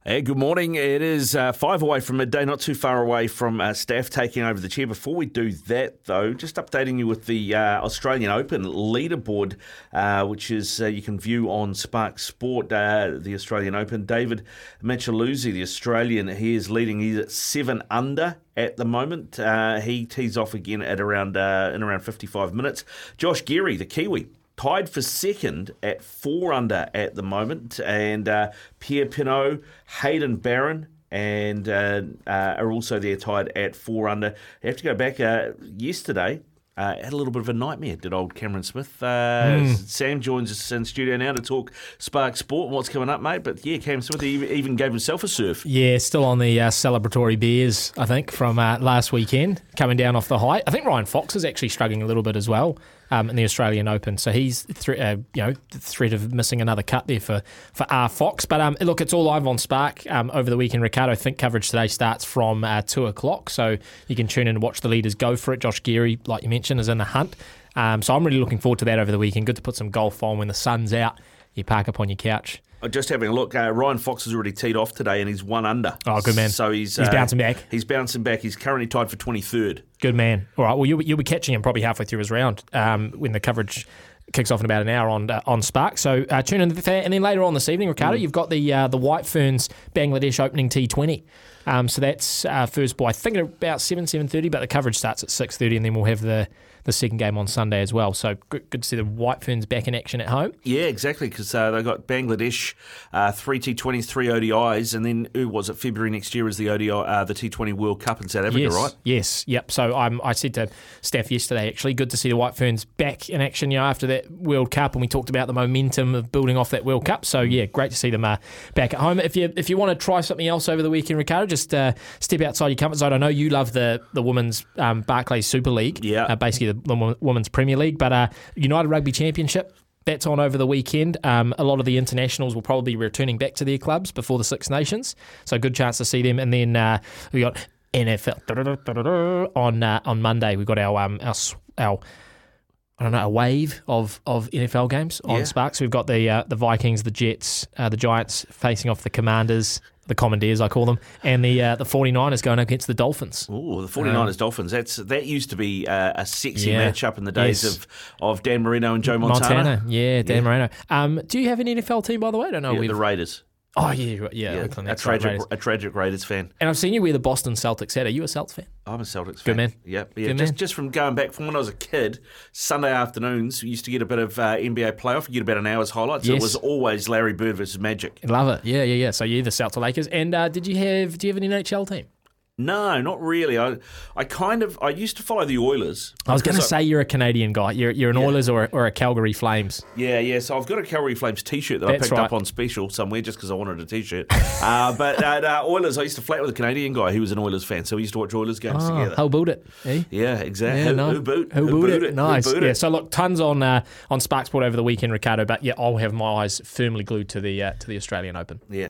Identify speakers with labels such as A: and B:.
A: Hey, good morning. It is 5 away from midday, not too far away from Staff taking over the chair. Before we do that, though, just updating you with the Australian Open leaderboard, which is you can view on Spark Sport, the Australian Open. David Micheluzzi, the Australian, he is leading. He's at 7 under at the moment. He tees off again at around 55 minutes. Josh Geary, the Kiwi, tied for second at 4 under at the moment, and Pierre Pinot, Hayden Barron, and are also there tied at 4 under. I have to go back yesterday. Had a little bit of a nightmare, did old Cameron Smith. Sam joins us in studio now to talk Spark Sport and what's coming up, mate. But yeah, Cam Smith even gave himself a serve.
B: Yeah, still on the celebratory beers, I think, from last weekend, coming down off the height. I think Ryan Fox is actually struggling a little bit as well in the Australian Open. So he's the threat of missing another cut there for R. Fox. But look, it's all live on Spark over the weekend, Ricardo. I think coverage today starts from 2 o'clock, so you can tune in and watch the leaders go for it. Josh Geary, like you mentioned, is in the hunt. So I'm really looking forward to that over the weekend. Good to put some golf on when the sun's out. You park up on your couch.
A: Just having a look, Ryan Fox has already teed off today and he's 1 under.
B: Oh, good man.
A: So he's
B: bouncing back.
A: He's bouncing back. He's currently tied for 23rd.
B: Good man. All right, well, you'll be catching him probably halfway through his round when the coverage kicks off in about an hour on Spark. So tune in to that. And then later on this evening, Ricardo, you've got the White Ferns Bangladesh opening T20. So that's first by, I think, at about 7:30, but the coverage starts at 6:30, and then we'll have the second game on Sunday as well. So good to see the White Ferns back in action at home. Yeah,
A: exactly, because they've got Bangladesh, 3 T20s, 3 ODIs, and then, February next year is the ODI, the T20 World Cup in South Africa, right?
B: Yes, yep. So I said to Steph yesterday, actually, good to see the White Ferns back in action, after that World Cup, and we talked about the momentum of building off that World Cup. So, yeah, great to see them back at home. If you want to try something else over the weekend, Ricardo, just step outside your comfort zone. I know you love the women's Barclays Super League, basically the Women's Premier League, but United Rugby Championship, that's on over the weekend. A lot of the internationals will probably be returning back to their clubs before the Six Nations, so good chance to see them. And then we got NFL on Monday. We've got our a wave of NFL games on Spark. So we've got the Vikings, the Jets, the Giants facing off the Commanders, the Commandeers, I call them, and the 49ers going up against the Dolphins.
A: Oh, the 49ers Dolphins. That used to be a sexy match-up in the days of Dan Marino and Joe Montana.
B: Dan Marino. Do you have an NFL team, by the way? I don't know.
A: The Raiders.
B: Oh, yeah.
A: A tragic Raiders fan.
B: And I've seen you wear the Boston Celtics hat. Are you a Celtics fan?
A: I'm a Celtics fan.
B: Good man.
A: Yep.
B: Good man.
A: Just from going back from when I was a kid, Sunday afternoons, we used to get a bit of NBA playoff. You get about an hour's highlights. Yes. It was always Larry Bird versus Magic.
B: Love it. Yeah. So you're the Celtics Lakers. And do you have an NHL team?
A: No, not really. I used to follow the Oilers.
B: I was going to say you're a Canadian guy. You're an Oilers or a Calgary Flames.
A: Yeah. So I've got a Calgary Flames T-shirt that I picked up on special somewhere just because I wanted a T-shirt. But Oilers, I used to flat with a Canadian guy who was an Oilers fan, so we used to watch Oilers games together.
B: Who boot it? Eh?
A: Yeah, exactly.
B: Yeah,
A: Who boot it?
B: Nice.
A: Who boot it?
B: So look, tons on Spark Sport over the weekend, Ricardo. But I'll have my eyes firmly glued to the Australian Open.
A: Yeah.